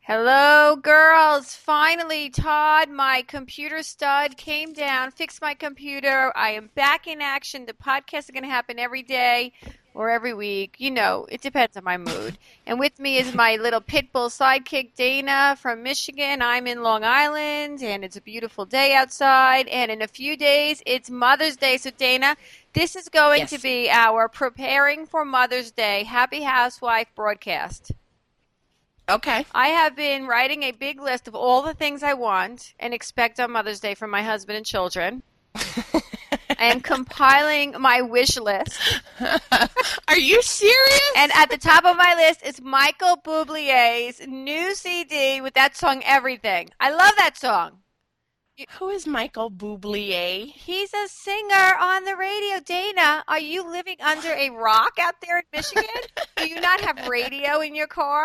Hello, girls. Finally, Todd, my computer stud, came down, fixed my computer. I am back in action. The podcasts are going to happen every day or every week. You know, it depends on my mood. And with me is my little pit bull sidekick, Dana from Michigan. I'm in Long Island, and it's a beautiful day outside. And in a few days, it's Mother's Day. So, Dana, this is going to Yes. be our Preparing for Mother's Day Happy Housewife broadcast. Okay. I have been writing a big list of all the things I want and expect on Mother's Day from my husband and children. I am compiling my wish list. Are you serious? And at the top of my list is Michael Bublé's new CD with that song Everything. I love that song. Who is Michael Bublé? He's a singer on the radio. Dana, are you living under a rock out there in Michigan? Do you not have radio in your car?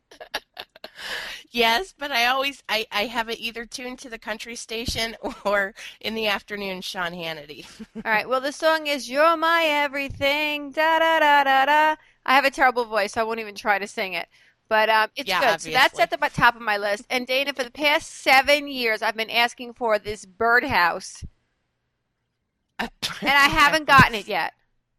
Yes, but I have it either tuned to the country station or in the afternoon Sean Hannity. All right. Well, the song is "You're My Everything." Da da da da da. I have a terrible voice, so I won't even try to sing it. But it's Yeah, good. So that's obviously. at the top of my list. And Dana, for the past 7 years, I've been asking for this birdhouse, A and I haven't gotten it birdhouse. yet.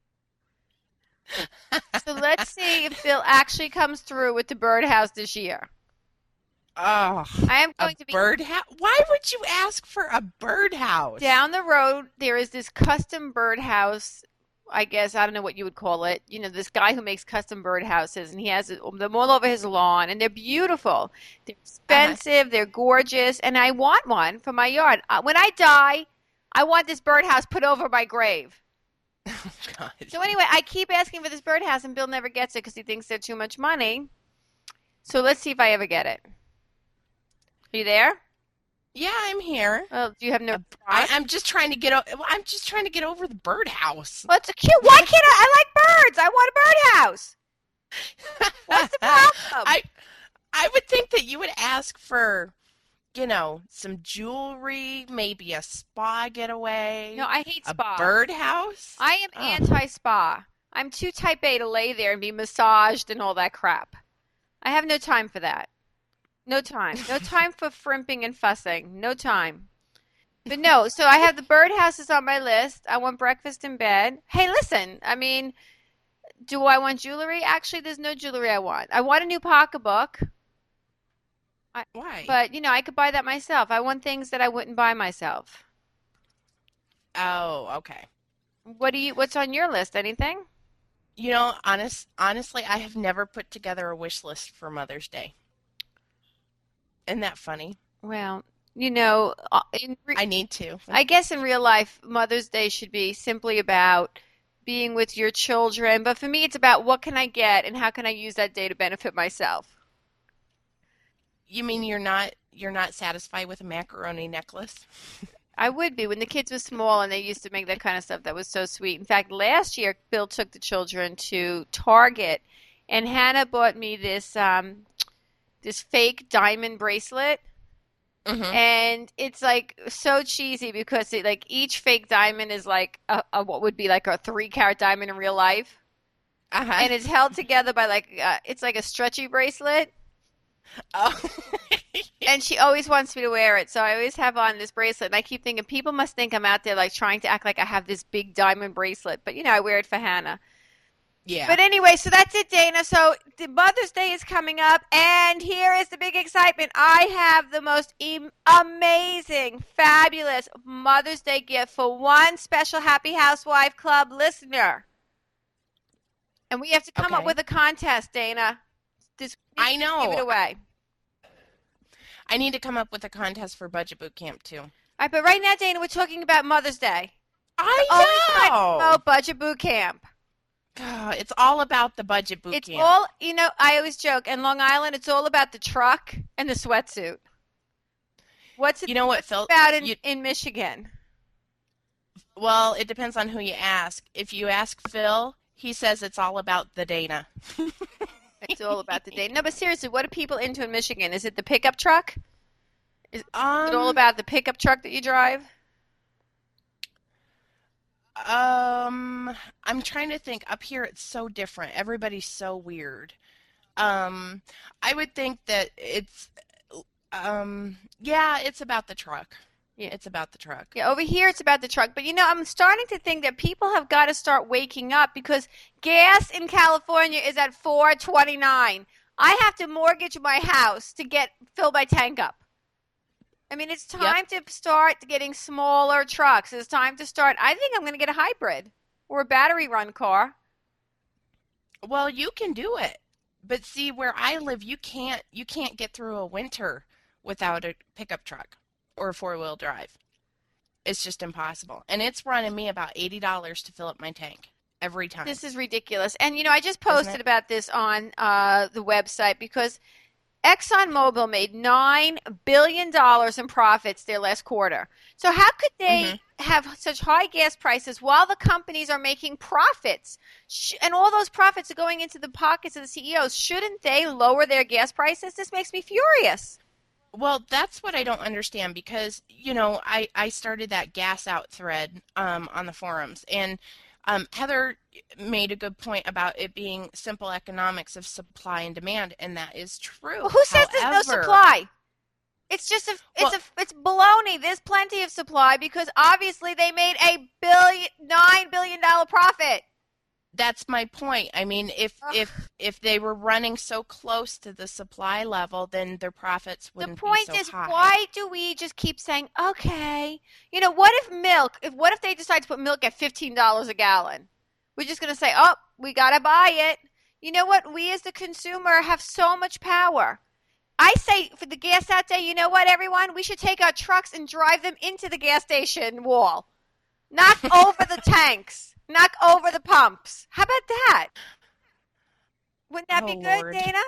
So let's see if Bill actually comes through with the birdhouse this year. Oh, I am a going to be birdhouse? Why would you ask for a birdhouse? down the road. There is this custom birdhouse. I guess I don't know what you would call it. You know, this guy who makes custom birdhouses, and he has them all over his lawn, and they're beautiful. They're Uh-huh. expensive, they're gorgeous, and I want one for my yard. When I die, I want this birdhouse put over my grave. Oh, God. So anyway, I keep asking for this birdhouse, and Bill never gets it because he thinks they're too much money. So let's see if I ever get it. Are you there? Yeah, I'm here. Well, do you have no A- trust? I'm just trying to get I'm just trying to get over the birdhouse. Well, it's cute. Why can't I like birds. I want a birdhouse. What's the problem? I I would think that you would ask for, some jewelry, maybe a spa No, getaway, I hate a spa. birdhouse. I am Oh, anti-spa. I'm too type A to lay there and be massaged and all that crap. I have no time for that. No time. No time for frimping and fussing. No time. But no, so I have the birdhouses on my list. I want breakfast in bed. Hey, listen, I mean, do I want jewelry? Actually, there's no jewelry I want. I want a new pocketbook, why? but I could buy that myself. I want things that I wouldn't buy myself. Oh, okay. What's on your list? Anything? Honestly, I have never put together a wish list for Mother's Day. Isn't that funny? Well, I need to. I guess in real life, Mother's Day should be simply about being with your children. But for me, it's about what can I get and how can I use that day to benefit myself. You mean you're not satisfied with a macaroni necklace? I would be when the kids were small and they used to make that kind of stuff. That was so sweet. In fact, last year, Bill took the children to Target, and Hannah bought me this fake diamond bracelet. Mm-hmm. And it's like so cheesy because like each fake diamond is like a what would be like a 3 carat diamond in real life. Uh-huh. And it's held together by like it's like a stretchy bracelet, Oh. and she always wants me to wear it, so I always have on this bracelet, and I keep thinking people must think I'm out there like trying to act like I have this big diamond bracelet, but I wear it for Hannah. Yeah. But anyway, so that's it, Dana. So the Mother's Day is coming up, and here is the big excitement. I have the most amazing, fabulous Mother's Day gift for one special Happy Housewife Club listener. And we have to come up Okay. with a contest, Dana. This we I give it know. away. I need to come up with a contest for Budget Boot Camp too. All right, but right now, Dana, we're talking about Mother's Day. The only I time to know. promote Budget Boot Camp. It's all about the Budget Boot It's Camp. all, I always joke, in Long Island, it's all about the truck and the sweatsuit. What's it, You know what, what's it Phil? about You in Michigan? well, it depends on who you ask. If you ask Phil, he says it's all about the Dana. It's all about the day. No, but seriously, what are people into in Michigan? Is it the pickup truck? Is it all Um, about the pickup truck that you drive? I'm trying to think. Up here, it's so different. Everybody's so weird. Um, I would think that yeah, it's about the truck. Yeah. It's about the truck. Yeah, over here it's about the truck. But I'm starting to think that people have got to start waking up because gas in California is at 4.29. I have to mortgage my house to get fill my tank up. I mean, it's Yep. time to start getting smaller trucks. It's time to start. I think I'm going to get a hybrid or a battery run car. Well, you can do it. But see, where I live, you can't get through a winter without a pickup truck or a four-wheel drive. It's just impossible. And it's running me about $80 to fill up my tank every time, This is ridiculous. And I just isn't posted it? about this on the website because ExxonMobil made $9 billion in profits their last quarter. So how could Hmm. they have such high gas prices while the companies are making profits? And all those profits are going into the pockets of the CEOs. Shouldn't they lower their gas prices? This makes me furious. Well, that's what I don't understand because, I started that gas out thread on the forums, and Heather made a good point about it being simple economics of supply and demand, and that is Well, true. who says there's no However, supply? It's just well, it's baloney. There's plenty of supply because obviously they made a $9 billion profit. that's my point. I mean, Ugh. if they were running so close to the supply level, then their profits The wouldn't be point so is, high. why do we just keep saying, okay? What if what if they decide to put milk at $15 a gallon? We're just going to say, oh, we got to buy it. You know what? We as the consumer have so much power. I say for the gas out there, you know what, everyone? We should take our trucks and drive them into the gas station wall. Knock over the tanks. Knock over the pumps. How about that? Wouldn't that Oh be good, Lord. Dana?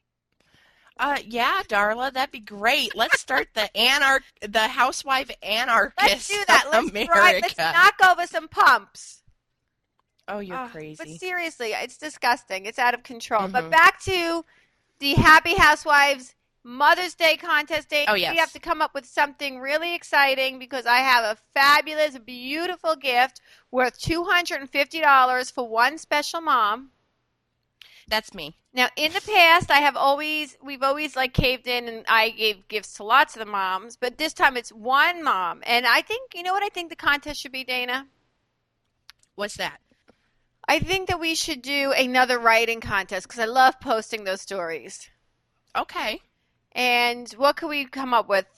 Yeah, Darla, that'd be great. Let's start the housewife Let's do anarchist of that. Let's America. knock over some pumps. Oh, you're But crazy. seriously, it's disgusting. It's out of control. But Hmm. back to the Happy Housewives Mother's Day contest day. Oh, We have yes. to come up with something really exciting because I have a fabulous, beautiful gift worth $250 for one special mom. That's me. Now, in the past, we've always like caved in and I gave gifts to lots of the moms, but this time it's one mom. And I think, you know what I think the contest should be, Dana? What's that? I think that we should do another writing contest because I love posting those stories. Okay. And what could we come up with?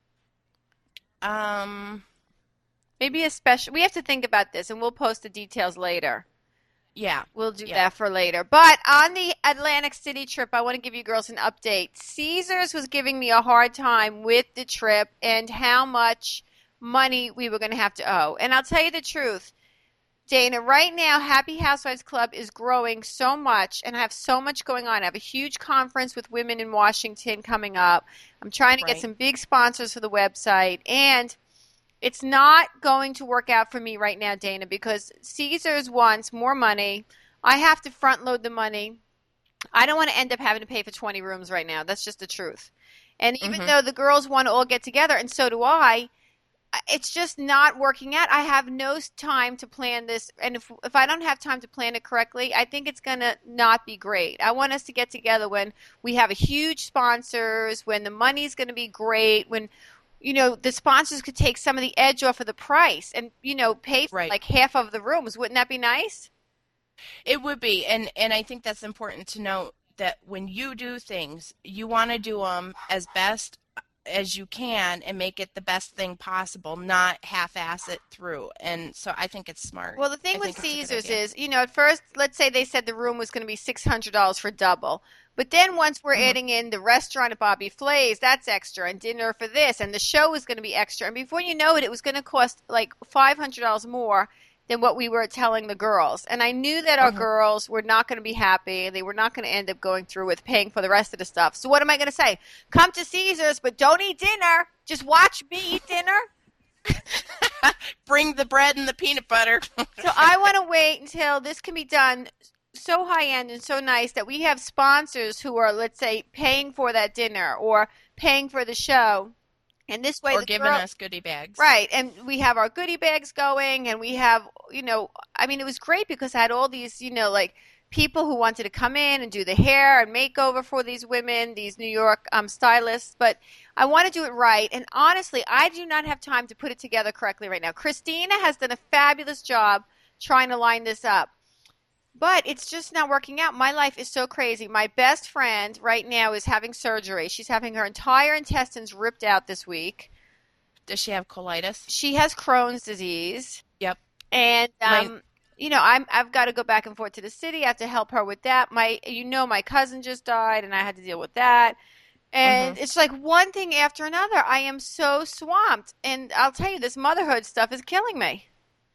Um, Maybe a special. We have to think about this and we'll post the details later. yeah. We'll do Yeah. that for later. But on the Atlantic City trip, I want to give you girls an update. Caesars was giving me a hard time with the trip and how much money we were going to have to owe. And I'll tell you the truth, Dana, right now, Happy Housewives Club is growing so much, and I have so much going on. I have a huge conference with women in Washington coming up. I'm trying to get Right. some big sponsors for the website, and it's not going to work out for me right now, Dana, because Caesars wants more money. I have to front load the money. I don't want to end up having to pay for 20 rooms right now. That's just the truth. And even Hmm. though the girls want to all get together, and so do I, it's just not working out. I have no time to plan this, and if I don't have time to plan it correctly, I think it's gonna not be great. I want us to get together when we have a huge sponsors, when the money's gonna be great, when the sponsors could take some of the edge off of the price and pay for Right. like half of the rooms. Wouldn't that be nice? It would be, and I think that's important to note that when you do things, you want to do them as best as you can and make it the best thing possible, not half-ass it through. And so I think it's smart. Well, the thing I with think it's a good Caesars idea. is, at first, let's say they said the room was going to be $600 for double. But then once we're Hmm. adding in the restaurant at Bobby Flay's, that's extra, and dinner for this, and the show was going to be extra. And before you know it, it was going to cost like $500 more than what we were telling the girls. And I knew that our Hmm. girls were not going to be happy. They were not going to end up going through with paying for the rest of the stuff. So what am I going to say? Come to Caesars, but don't eat dinner. Just watch me eat dinner. Bring the bread and the peanut butter. So I want to wait until this can be done so high end and so nice that we have sponsors who are, let's say, paying for that dinner or paying for the show. And this way Or the giving girl, us goodie bags. right, and we have our goodie bags going and we have, I mean, it was great because I had all these, like people who wanted to come in and do the hair and makeover for these women, these New York stylists, but I want to do it right. And honestly, I do not have time to put it together correctly right now. Christina has done a fabulous job trying to line this up. But it's just not working out. My life is so crazy. My best friend right now is having surgery. She's having her entire intestines ripped out this week. Does she have colitis? She has Crohn's disease. Yep. And I've got to go back and forth to the city. I have to help her with that. My cousin just died, and I had to deal with that. And it's like one thing after another. I am so swamped. And I'll tell you, this motherhood stuff is killing me.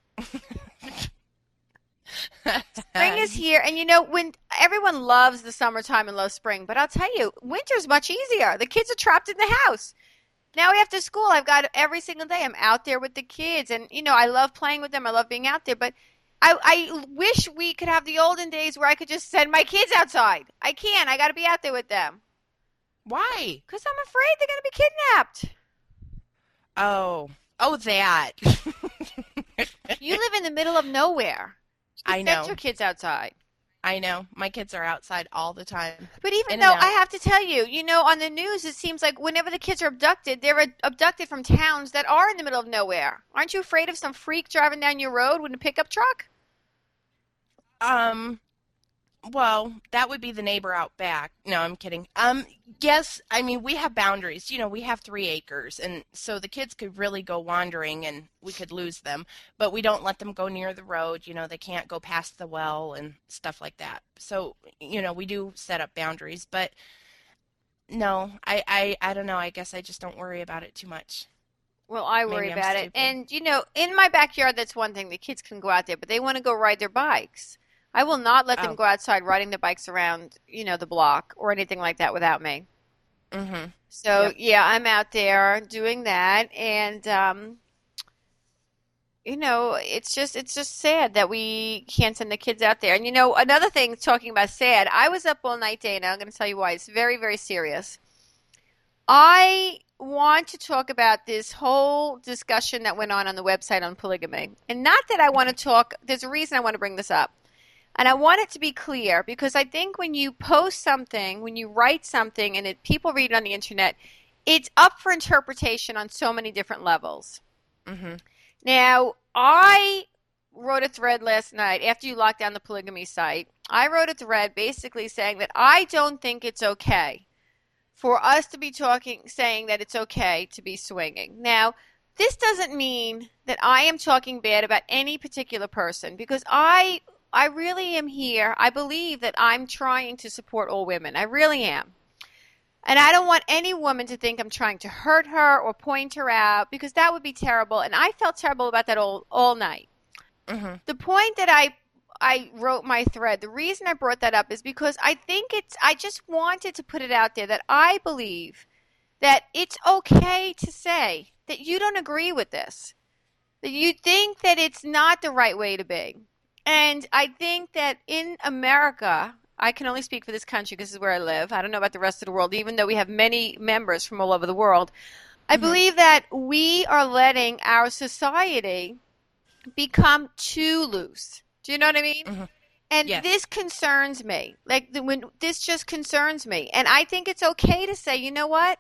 Spring is here, and when everyone loves the summertime and loves spring, but I'll tell you, winter's much easier. The kids are trapped in the house. Now after school, I've got every single day. I'm out there with the kids, and I love playing with them. I love being out there, but I wish we could have the olden days where I could just send my kids outside. I can't. I got to be out there with them. Why? Because I'm afraid they're going to be kidnapped. Oh, that. You live in the middle of nowhere. I know. Send your kids outside. I know. My kids are outside all the time. But even though, I have to tell you, on the news, it seems like whenever the kids are abducted, they're abducted from towns that are in the middle of nowhere. Aren't you afraid of some freak driving down your road with a pickup truck? Well, that would be the neighbor out back. No, I'm kidding. Yes, I mean, we have boundaries. We have 3 acres, and so the kids could really go wandering, and we could lose them. But we don't let them go near the road. They can't go past the well and stuff like that. So, we do set up boundaries. But, no, I don't know. I guess I just don't worry about it too much. Well, I worry about it. And, in my backyard, that's one thing. The kids can go out there, but they want to go ride their bikes. I will not let them go outside riding the bikes around, the block or anything like that without me. Mm-hmm. So, yeah, I'm out there doing that. And, it's just sad that we can't send the kids out there. And, another thing, talking about sad, I was up all night, Dana. I'm going to tell you why. It's very, very serious. I want to talk about this whole discussion that went on the website on polygamy. And not that I want to talk, there's a reason I want to bring this up. And I want it to be clear because I think when you post something, when you write something and people read it on the internet, it's up for interpretation on so many different levels. Mm-hmm. Now, I wrote a thread last night after you locked down the polygamy site. I wrote a thread basically saying that I don't think it's okay for us to be saying that it's okay to be swinging. Now, this doesn't mean that I am talking bad about any particular person because I really am here. I believe that I'm trying to support all women. I really am. And I don't want any woman to think I'm trying to hurt her or point her out because that would be terrible. And I felt terrible about that all night. Mm-hmm. The point that I wrote my thread, the reason I brought that up is because I just wanted to put it out there that I believe that it's okay to say that you don't agree with this, that you think that it's not the right way to be. And I think that in America, I can only speak for this country because this is where I live. I don't know about the rest of the world, even though we have many members from all over the world. I believe that we are letting our society become too loose. Do you know what I mean? Mm-hmm. And yes. This concerns me. This just concerns me. And I think it's okay to say, you know what?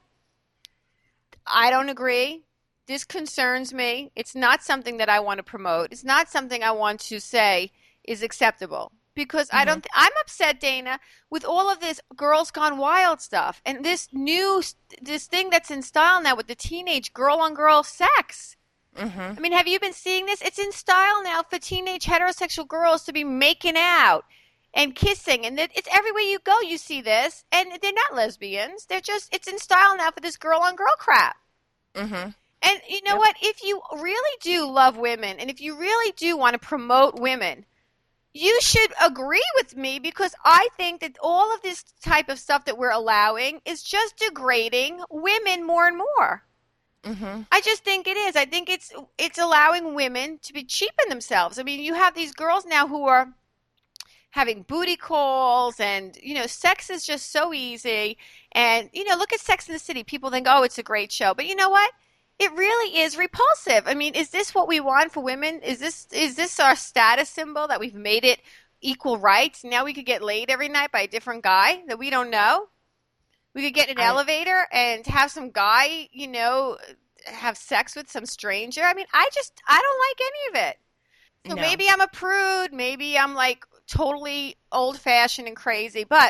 I don't agree. This concerns me. It's not something that I want to promote. It's not something I want to say is acceptable. Because I'm upset, Dana, with all of this Girls Gone Wild stuff and this thing that's in style now with the teenage girl-on-girl sex. Mm-hmm. I mean, have you been seeing this? It's in style now for teenage heterosexual girls to be making out and kissing. And it's everywhere you go, you see this. And they're not lesbians. It's in style now for this girl-on-girl crap. Mm-hmm. And you know what? If you really do love women and if you really do want to promote women, you should agree with me because I think that all of this type of stuff that we're allowing is just degrading women more and more. Mm-hmm. I just think it is. I think it's allowing women to be cheapen themselves. I mean, you have these girls now who are having booty calls and, sex is just so easy. And, look at Sex and the City. People think, oh, it's a great show. But you know what? It really is repulsive. I mean, is this what we want for women? Is this our status symbol that we've made it equal rights. Now we could get laid every night by a different guy that we don't know. We could get in an I elevator and have some guy, have sex with some stranger. I mean, I don't like any of it. So no, maybe I'm a prude. Maybe I'm like totally old fashioned and crazy, but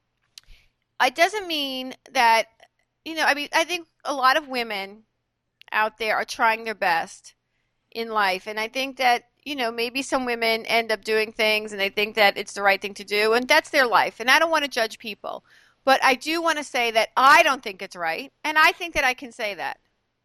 it doesn't mean that, I mean, I think a lot of women out there are trying their best in life. And I think that, maybe some women end up doing things and they think that it's the right thing to do, and that's their life. And I don't want to judge people. But I do want to say that I don't think it's right. And I think that I can say that.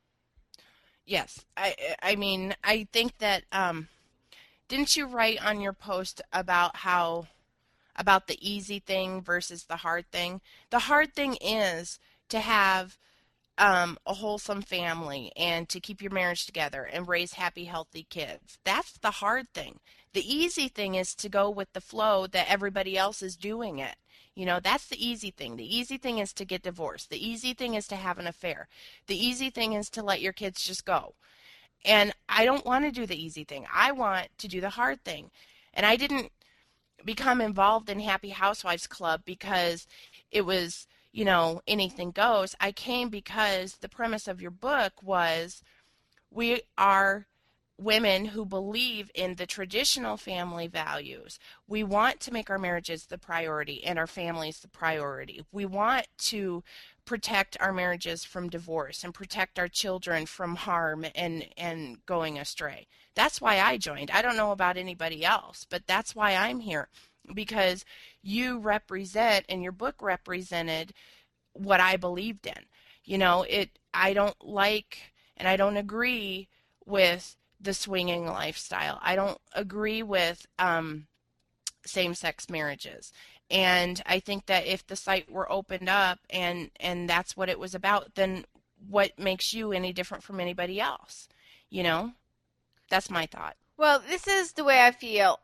yes. I mean, I think that didn't you write on your post about how about the easy thing versus the hard thing? The hard thing is to have a wholesome family and to keep your marriage together and raise happy, healthy kids. That's the hard thing. The easy thing is to go with the flow that everybody else is doing it. That's the easy thing. The easy thing is to get divorced. The easy thing is to have an affair. The easy thing is to let your kids just go. And I don't want to do the easy thing. I want to do the hard thing. And I didn't become involved in Happy Housewives Club because it was, anything goes. I came because the premise of your book was we are women who believe in the traditional family values. We want to make our marriages the priority and our families the priority. We want to protect our marriages from divorce and protect our children from harm and going astray. That's why I joined. I don't know about anybody else, but that's why I'm here, because you represent and your book represented what I believed in. I don't like and I don't agree with the swinging lifestyle. I don't agree with same-sex marriages. And I think that if the site were opened up and that's what it was about, then what makes you any different from anybody else? You know? That's my thought. Well, this is the way I feel.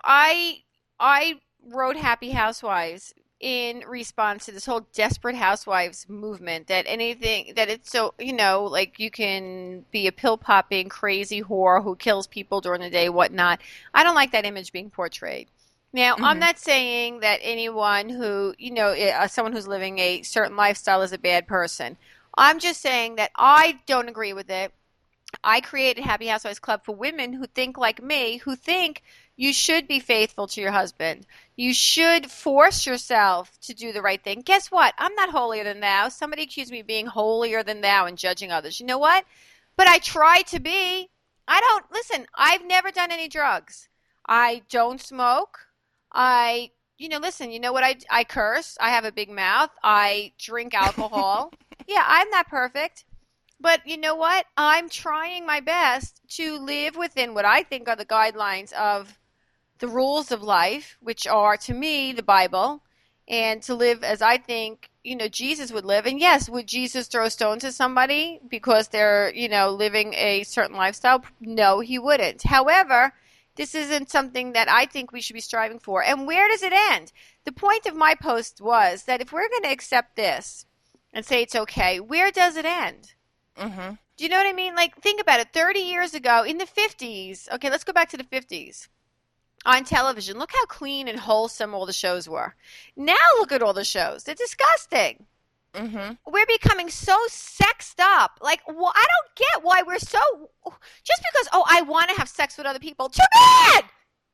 I wrote Happy Housewives in response to this whole desperate housewives movement, that anything that it's so, like you can be a pill popping crazy whore who kills people during the day, whatnot. I don't like that image being portrayed. Now, I'm Mhm. not saying that anyone who, someone who's living a certain lifestyle is a bad person. I'm just saying that I don't agree with it. I created Happy Housewives Club for women who think like me, who think you should be faithful to your husband. You should force yourself to do the right thing. Guess what? I'm not holier than thou. Somebody accused me of being holier than thou and judging others. You know what? But I try to be. I don't, listen, I've never done any drugs. I don't smoke. I, listen, you know what? I curse. I have a big mouth. I drink alcohol. Yeah, I'm not perfect. But you know what? I'm trying my best to live within what I think are the guidelines of the rules of life, which are to me the Bible, and to live as I think, Jesus would live. And yes, would Jesus throw stones at somebody because they're, living a certain lifestyle? No, he wouldn't. However, this isn't something that I think we should be striving for. And where does it end? The point of my post was that if we're going to accept this and say it's okay, where does it end? Mhm. Do you know what I mean? Like, think about it. 30 years ago, in the 50s, okay, let's go back to the 50s. On television, look how clean and wholesome all the shows were. Now look at all the shows. They're disgusting. Mhm. We're becoming so sexed up. Like, well, I don't get why we're so. Just because, oh, I want to have sex with other people. Too bad!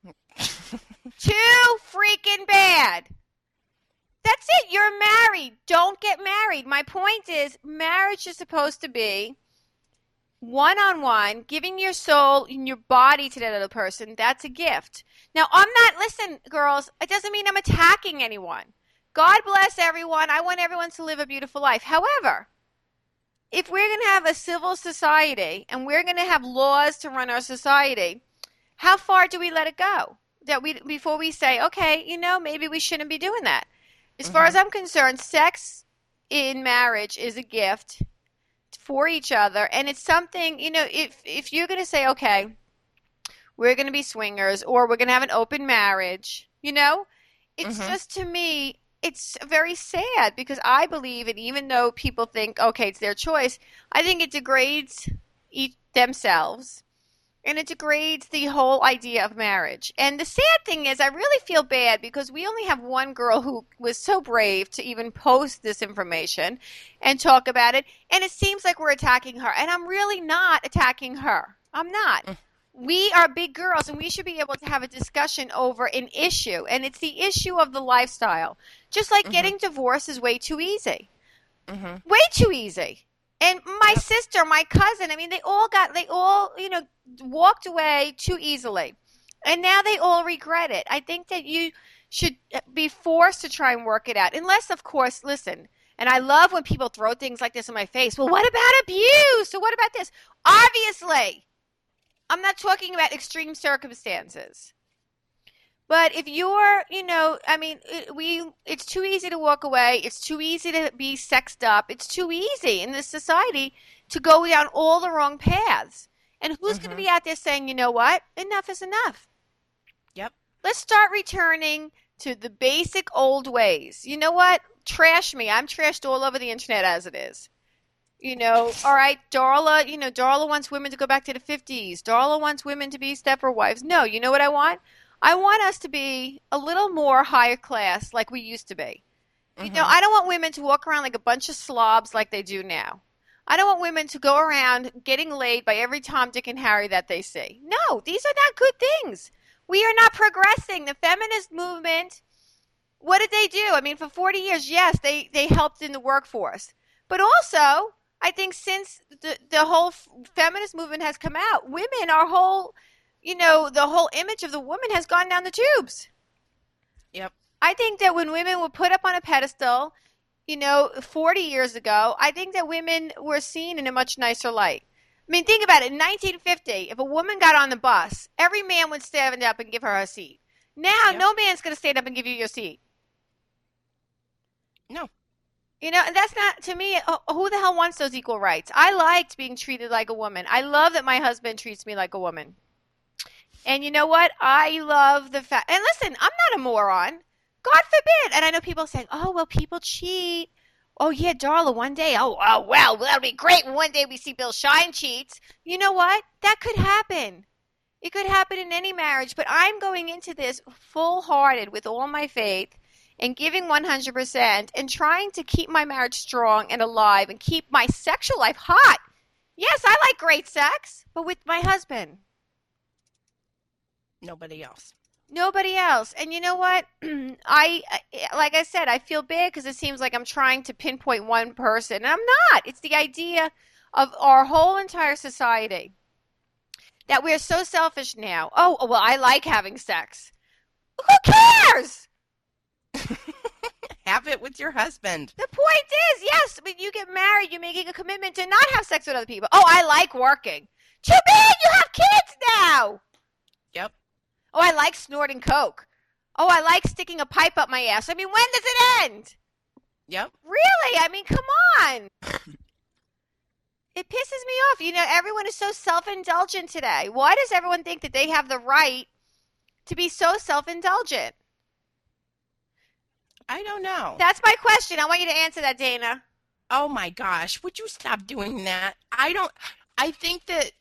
Too freaking bad. That's it. You're married. Don't get married. My point is, marriage is supposed to be one on one, giving your soul and your body to that other person. That's a gift. Now, I'm not, listen, girls, it doesn't mean I'm attacking anyone. God bless everyone. I want everyone to live a beautiful life. However, if we're going to have a civil society and we're going to have laws to run our society, how far do we let it go? That we before we say, okay, maybe we shouldn't be doing that. As far as Mhm. I'm concerned, sex in marriage is a gift for each other, and it's something, if you're going to say, okay, we're going to be swingers or we're going to have an open marriage, it's Mhm. just, to me, it's very sad, because I believe, and even though people think, okay, it's their choice, I think it degrades themselves, And it degrades the whole idea of marriage. And the sad thing is, I really feel bad because we only have one girl who was so brave to even post this information and talk about it. And it seems like we're attacking her. And I'm really not attacking her. I'm not. Mm, We are big girls and we should be able to have a discussion over an issue. And it's the issue of the lifestyle. Just like mhm, getting divorced is way too easy. mhm. Way too easy. And my Yep. sister, my cousin, I mean, they all walked away too easily. And now they all regret it. I think that you should be forced to try and work it out. Unless, of course, listen, and I love when people throw things like this in my face. Well, what about abuse? So what about this? Obviously, I'm not talking about extreme circumstances. But if you're, I mean, it's too easy to walk away. It's too easy to be sexed up. It's too easy in this society to go down all the wrong paths. And who's going to Mhm. be out there saying, you know what? Enough is enough. Yep. Let's start returning to the basic old ways. You know what? Trash me. I'm trashed all over the internet as it is. All right, Darla, Darla wants women to go back to the 50s. Darla wants women to be stepper wives. No, you know what I want? I want us to be a little more higher class like we used to be. Mhm. I don't want women to walk around like a bunch of slobs like they do now. I don't want women to go around getting laid by every Tom, Dick, and Harry that they see. No, these are not good things. We are not progressing. The feminist movement, what did they do? I mean, for 40 years, yes, they helped in the workforce. But also, I think since the whole feminist movement has come out, women, the whole image of the woman has gone down the tubes. Yep. I think that when women were put up on a pedestal, 40 years ago, I think that women were seen in a much nicer light. I mean, think about it. In 1950, if a woman got on the bus, every man would stand up and give her a seat. Now, Yep. no man's going to stand up and give you your seat. No. And that's not, to me, who the hell wants those equal rights? I liked being treated like a woman. I love that my husband treats me like a woman. And you know what? I love the fact, and listen, I'm not a moron. God forbid. And I know people saying, oh, well, people cheat. Oh, yeah, Darla, one day. Oh, well, that'll be great. One day we see Bill Shine cheats. You know what? That could happen. It could happen in any marriage, but I'm going into this full hearted with all my faith and giving 100% and trying to keep my marriage strong and alive and keep my sexual life hot. Yes, I like great sex, but with my husband. Nobody else. Nobody else. And you know what? Like I said, I feel bad because it seems like I'm trying to pinpoint one person, and I'm not. It's the idea of our whole entire society that we're so selfish now. Oh, well, I like having sex. Who cares? Have it with your husband. The point is, yes, when you get married, you're making a commitment to not have sex with other people. Oh, I like working. Too bad you have kids now. Yep. Oh, I like snorting coke. Oh, I like sticking a pipe up my ass. I mean, when does it end? Yep. Really? I mean, come on. It pisses me off. Everyone is so self-indulgent today. Why does everyone think that they have the right to be so self-indulgent? I don't know. That's my question. I want you to answer that, Dana. Oh my gosh, would you stop doing that? I don't I think that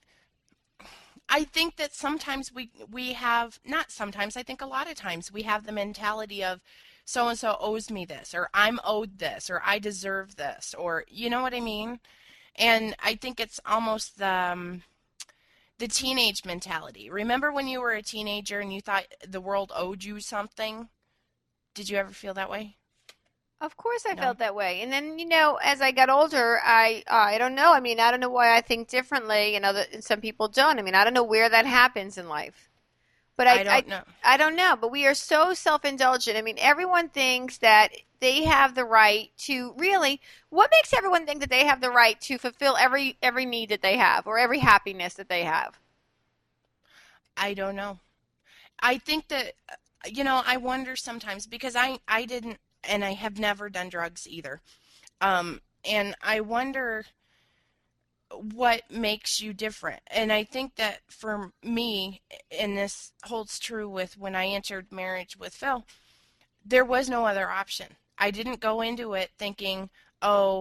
sometimes we have, not sometimes, I think a lot of times we have the mentality of so and so owes me this, or I'm owed this, or I deserve this, or you know what I mean? And I think it's almost the teenage mentality. Remember when you were a teenager and you thought the world owed you something? Did you ever feel that way? Of course I No. felt that way. And then, as I got older, I don't know. I mean, I don't know why I think differently and some people don't. I mean, I don't know where that happens in life. But I don't know. I don't know. But we are so self-indulgent. I mean, everyone thinks that they have the right to really, what makes everyone think that they have the right to fulfill every need that they have or every happiness that they have? I don't know. I think that, I wonder sometimes because I didn't, and I have never done drugs either. And I wonder what makes you different. And I think that for me, and this holds true with when I entered marriage with Phil, there was no other option. I didn't go into it thinking, oh,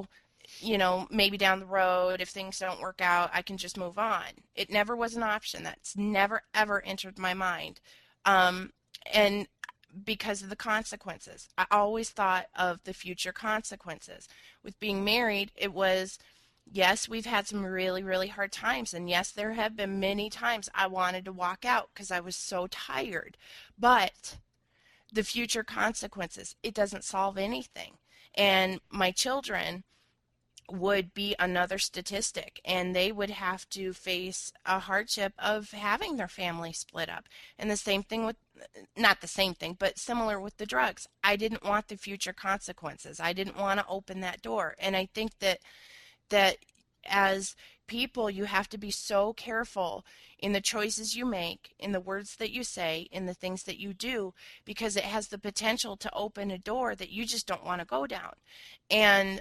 maybe down the road, if things don't work out, I can just move on. It never was an option. That's never, ever entered my mind. And because of the consequences, I always thought of the future consequences. With being married, it was, yes, we've had some really, really hard times. And yes, there have been many times I wanted to walk out because I was so tired. But the future consequences, it doesn't solve anything. And my children would be another statistic, and they would have to face a hardship of having their family split up. And the same thing with, not the same thing, but similar with the drugs. I didn't want the future consequences. I didn't want to open that door. And I think that as people, you have to be so careful in the choices you make, in the words that you say, in the things that you do, because it has the potential to open a door that you just don't want to go down. And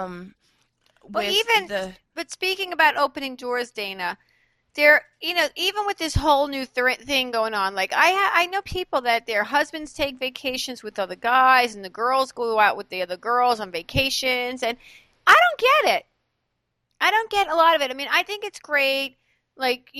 but speaking about opening doors, Dana, there, even with this whole new thing going on, like I know people that their husbands take vacations with other guys, and the girls go out with the other girls on vacations, and I don't get it. I don't get a lot of it. I mean, I think it's great, like,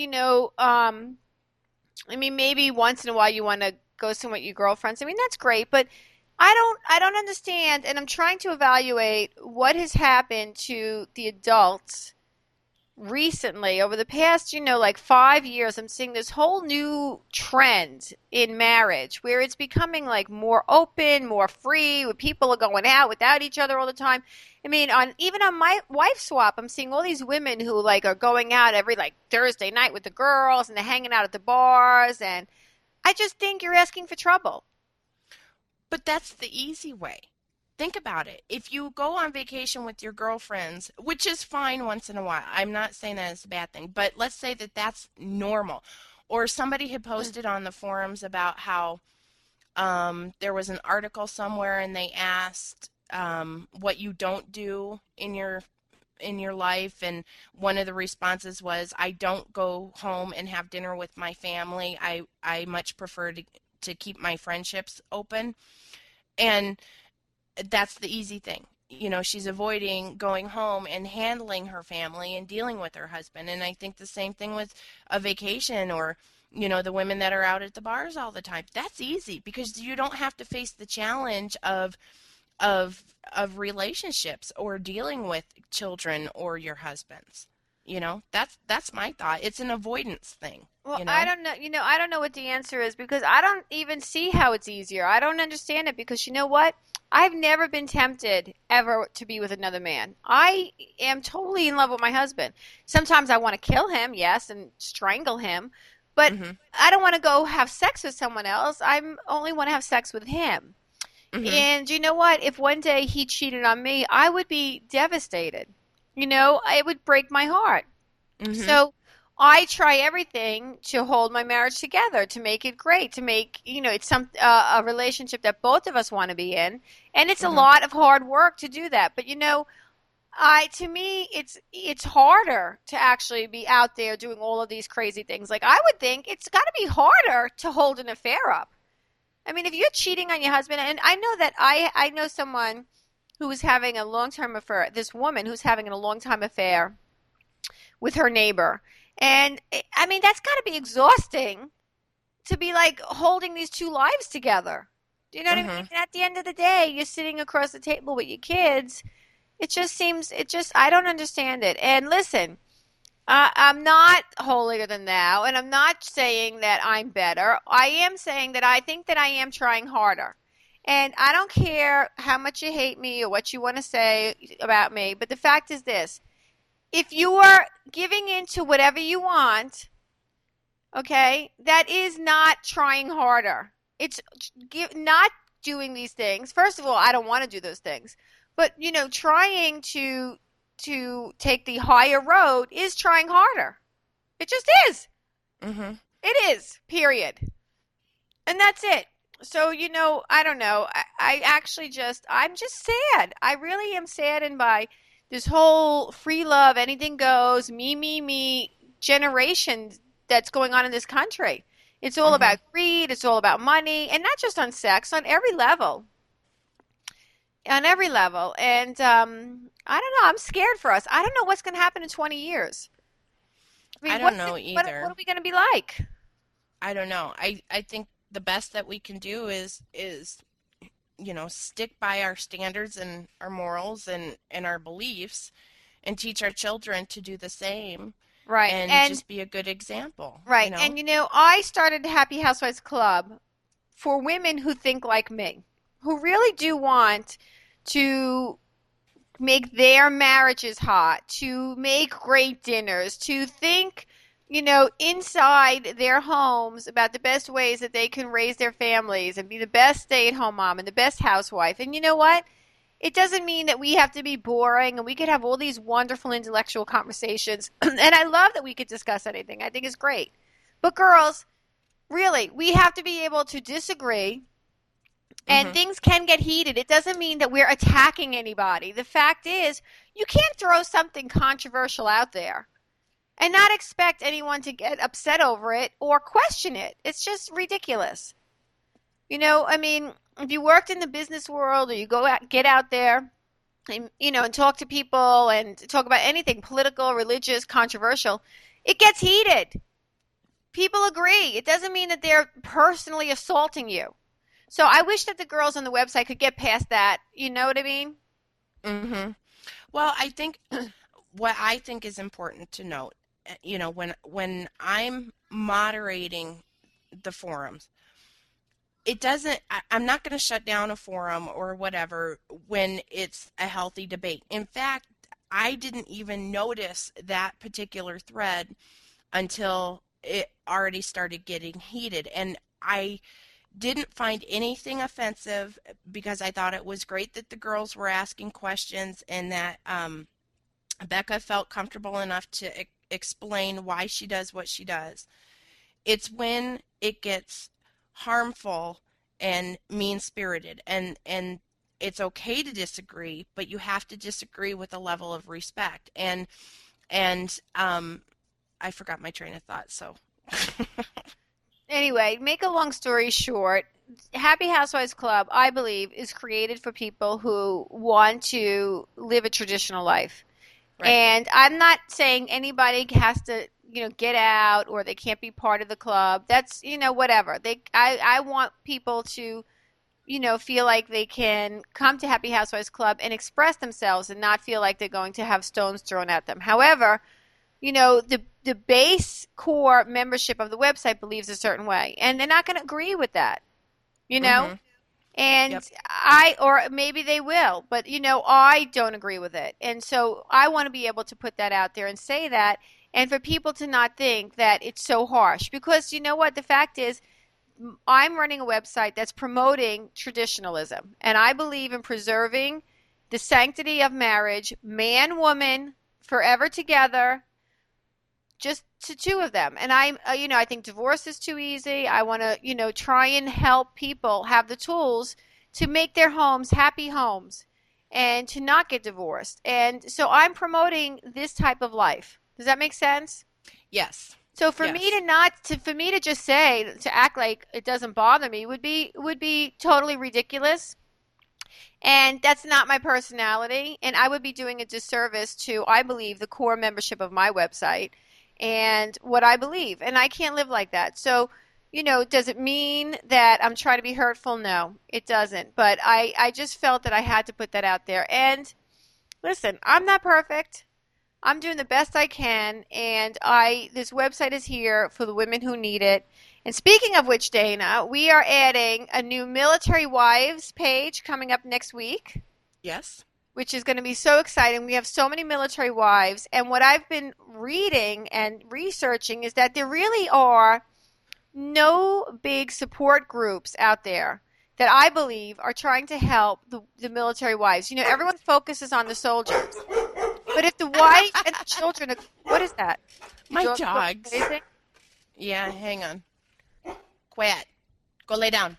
I mean, maybe once in a while you want to go somewhere with your girlfriends. I mean, that's great, but I don't understand, and I'm trying to evaluate what has happened to the adults recently over the past, like 5 years. I'm seeing this whole new trend in marriage where it's becoming like more open, more free, where people are going out without each other all the time. I mean, even on my wife swap, I'm seeing all these women who like are going out every like Thursday night with the girls, and they're hanging out at the bars, and I just think you're asking for trouble. But that's the easy way. Think about it. If you go on vacation with your girlfriends, which is fine once in a while, I'm not saying that it's a bad thing, but let's say that that's normal. Or somebody had posted on the forums about how there was an article somewhere, and they asked what you don't do in your life, and one of the responses was, I don't go home and have dinner with my family. I much prefer to keep my friendships open. And that's the easy thing. She's avoiding going home and handling her family and dealing with her husband. And I think the same thing with a vacation, or, the women that are out at the bars all the time. That's easy because you don't have to face the challenge of relationships or dealing with children or your husbands. That's my thought. It's an avoidance thing. Well, I don't know. I don't know what the answer is, because I don't even see how it's easier. I don't understand it, because you know what? I've never been tempted ever to be with another man. I am totally in love with my husband. Sometimes I want to kill him, yes, and strangle him, but I don't want to go have sex with someone else. I only want to have sex with him. And you know what? If one day he cheated on me, I would be devastated. It would break my heart. So I try everything to hold my marriage together, to make it great, to make, it's a relationship that both of us want to be in. And it's a lot of hard work to do that. But, to me, it's harder to actually be out there doing all of these crazy things. Like, I would think it's got to be harder to hold an affair up. I mean, if you're cheating on your husband, and I know that I know someone who was having a long-term affair, this woman who's having a long-time affair with her neighbor. And, I mean, that's got to be exhausting to be, like, holding these two lives together. Do you know what I mean? And at the end of the day, you're sitting across the table with your kids. I don't understand it. And listen, I'm not holier than thou, and I'm not saying that I'm better. I am saying that I think that I am trying harder. And I don't care how much you hate me or what you want to say about me, but the fact is this. If you are giving in to whatever you want, okay, that is not trying harder. It's not doing these things. First of all, I don't want to do those things. But, trying to take the higher road is trying harder. It just is. It is, period. And that's it. So, I don't know. I'm just sad. I really am saddened by this whole free love, anything goes, me generation that's going on in this country. It's all about greed. It's all about money, and not just on sex, on every level. on every level. And I don't know. I'm scared for us. I don't know what's going to happen in 20 years. I mean, I don't know either. what are we going to be like? I don't know. I think the best that we can do is stick by our standards and our morals and our beliefs and teach our children to do the same Right. and just be a good example, Right. And I started Happy Housewives Club for women who think like me, who really do want to make their marriages hot, to make great dinners, to think, inside their homes about the best ways that they can raise their families and be the best stay-at-home mom and the best housewife. And you know what? It doesn't mean that we have to be boring, and we could have all these wonderful intellectual conversations. And I love that we could discuss anything. I think it's great. But girls, really, we have to be able to disagree, and things can get heated. It doesn't mean that we're attacking anybody. The fact is, you can't throw something controversial out there and not expect anyone to get upset over it or question it. It's just ridiculous. I mean, if you worked in the business world or you get out there and, and talk to people and talk about anything political, religious, controversial, it gets heated. People agree. It doesn't mean that they're personally assaulting you. So I wish that the girls on the website could get past that. You know what I mean? Mm-hmm. Well, I think what I think is important to note, when I'm moderating the forums, I'm not going to shut down a forum or whatever when it's a healthy debate. In fact, I didn't even notice that particular thread until it already started getting heated. And I didn't find anything offensive because I thought it was great that the girls were asking questions and that Becca felt comfortable enough to explain why she does what she does. It's when it gets harmful and mean-spirited, and it's okay to disagree, but you have to disagree with a level of respect. And I forgot my train of thought, so. Anyway, make a long story short, Happy Housewives Club, I believe, is created for people who want to live a traditional life. Right. And I'm not saying anybody has to, get out or they can't be part of the club. That's, whatever. I want people to, feel like they can come to Happy Housewives Club and express themselves and not feel like they're going to have stones thrown at them. However, the base core membership of the website believes a certain way, and they're not going to agree with that, And yep. Or maybe they will, but I don't agree with it. And so I want to be able to put that out there and say that, and for people to not think that it's so harsh, because you know what? The fact is, I'm running a website that's promoting traditionalism, and I believe in preserving the sanctity of marriage, man, woman, forever together, just to two of them. And I think divorce is too easy. I want to, try and help people have the tools to make their homes happy homes and to not get divorced. And so I'm promoting this type of life. Does that make sense? Yes. So for me to just say, to act like it doesn't bother me would be totally ridiculous. And that's not my personality. And I would be doing a disservice to, I believe, the core membership of my website and what I believe. And I can't live like that. So, does it mean that I'm trying to be hurtful? No, it doesn't. But I just felt that I had to put that out there. And listen, I'm not perfect. I'm doing the best I can. And this website is here for the women who need it. And speaking of which, Dana, we are adding a new Military Wives page coming up next week. Yes. Which is going to be so exciting. We have so many military wives. And what I've been reading and researching is that there really are no big support groups out there that I believe are trying to help the military wives. Everyone focuses on the soldiers. But if the wife and the children, what is that? My dogs. Yeah, hang on. Quiet. Go lay down.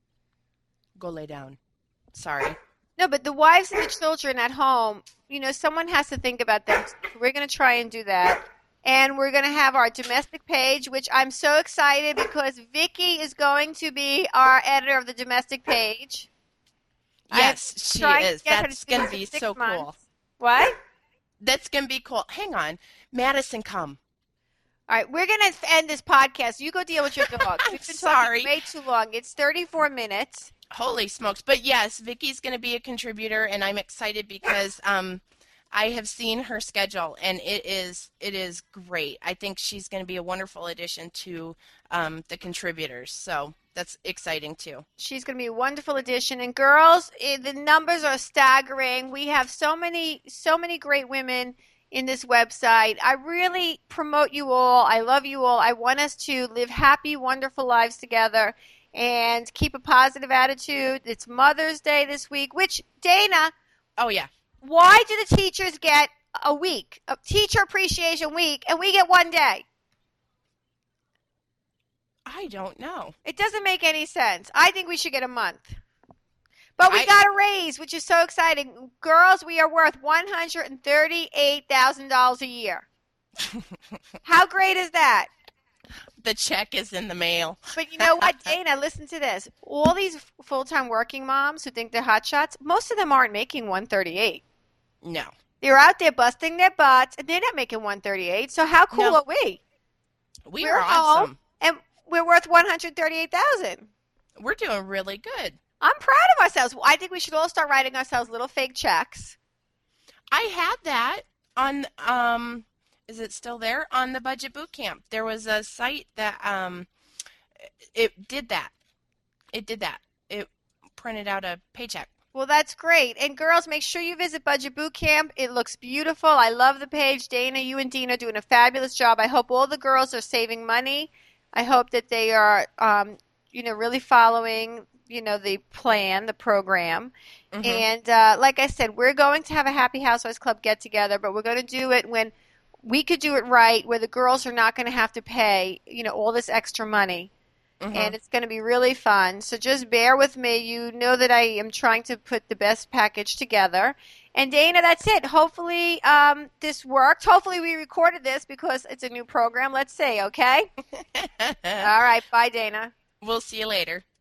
Go lay down. Sorry. No, but the wives and the children at home, someone has to think about them. We're going to try and do that. And we're going to have our domestic page, which I'm so excited because Vicki is going to be our editor of the domestic page. Yes, she trying to is. get her That's to do going it to for be 6 so months. cool. What? That's going to be cool. Hang on. Madison, come. All right, we're going to end this podcast. You go deal with your dogs. We've been talking Sorry. way too long. It's 34 minutes. Holy smokes. But yes, Vicky's going to be a contributor, and I'm excited because I have seen her schedule, and it is great. I think she's going to be a wonderful addition to the contributors. So that's exciting too. She's going to be a wonderful addition. And girls, the numbers are staggering. We have so many great women in this website. I really promote you all. I love you all. I want us to live happy, wonderful lives together and keep a positive attitude. It's Mother's Day this week, which, Dana, Oh, yeah. why do the teachers get a week, a teacher appreciation week, and we get 1 day? I don't know. It doesn't make any sense. I think we should get a month. But we got a raise, which is so exciting. Girls, we are worth $138,000 a year. How great is that? The check is in the mail. But you know what, Dana, listen to this. All these full-time working moms who think they're hotshots, most of them aren't making 138. No. They're out there busting their butts, and they're not making 138. So how cool No. are we? We're awesome. Home, and we're worth 138,000. We're doing really good. I'm proud of ourselves. I think we should all start writing ourselves little fake checks. I had that on is it still there? On the Budget Boot Camp. There was a site that it did that. It did that. It printed out a paycheck. Well, that's great. And girls, make sure you visit Budget Boot Camp. It looks beautiful. I love the page. Dana, you and Dina are doing a fabulous job. I hope all the girls are saving money. I hope that they are really following the plan, the program. Mhm. And like I said, we're going to have a Happy Housewives Club get-together, but we're going to do it when we could do it right, where the girls are not going to have to pay, all this extra money. Mhm. And it's going to be really fun. So just bear with me. You know that I am trying to put the best package together. And Dana, that's it. Hopefully this worked. Hopefully we recorded this because it's a new program. Let's see, okay? All right. Bye, Dana. We'll see you later.